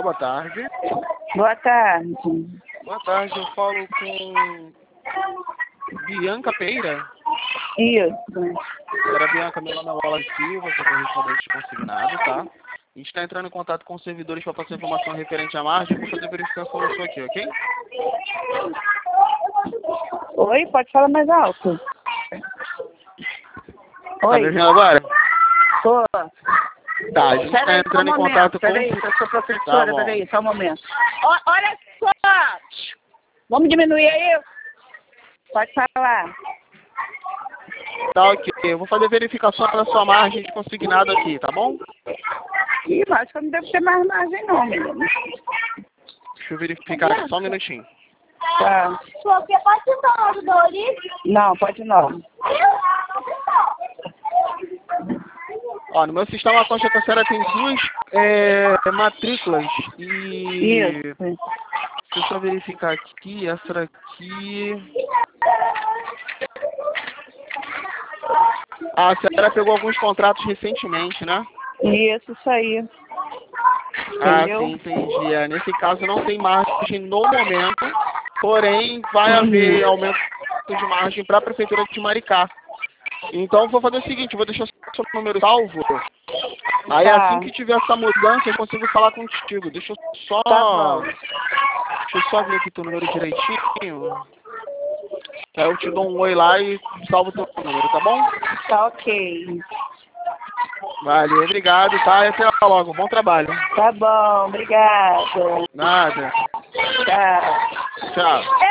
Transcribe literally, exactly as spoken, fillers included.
falar? Boa tarde. Boa tarde. Boa tarde, eu falo com Bianca Pereira. Isso. Era Bianca, meu nome é Wallace Silva, sou correspondente consignado, tá? A gente está entrando em contato com os servidores para passar informação referente à margem para fazer verificação disso aqui, ok? Oi, pode falar mais alto. Tá me Oi. ouvindo agora? Tô. Tá, a gente está Peraí, só um entrando em momento. contato com... Peraí, eu sou professora, Tá bom. peraí, só um momento. Ó, olha só! Vamos diminuir aí? Pode falar. Tá, ok. Eu vou fazer verificação da sua margem de consignado aqui, tá bom? Ih, mas acho que eu não devo ter mais margem não, menino. Deixa eu verificar aqui, só um minutinho. Tá. Você pode falar do Dori? Não, pode não. Ó, no meu sistema consta que a senhora tem duas é, matrículas e... Isso. Deixa eu só verificar aqui, essa daqui... Ah, a senhora pegou alguns contratos recentemente, né? Isso, isso aí. Ah, Entendeu? sim, entendi. É, nesse caso não tem margem no momento, porém vai Uhum. haver aumento de margem para a Prefeitura de Maricá. Então vou fazer o seguinte, vou deixar o seu número salvo. Aí Tá. assim que tiver essa mudança eu consigo falar contigo. Deixa eu só... Tá bom. Deixa eu só ver aqui teu número direitinho. Aí eu te dou um oi lá e salvo o teu número, tá bom? Tá ok. Valeu, obrigado, tá? E até logo. Bom trabalho. Tá bom, obrigada. Nada. Tchau. Tchau.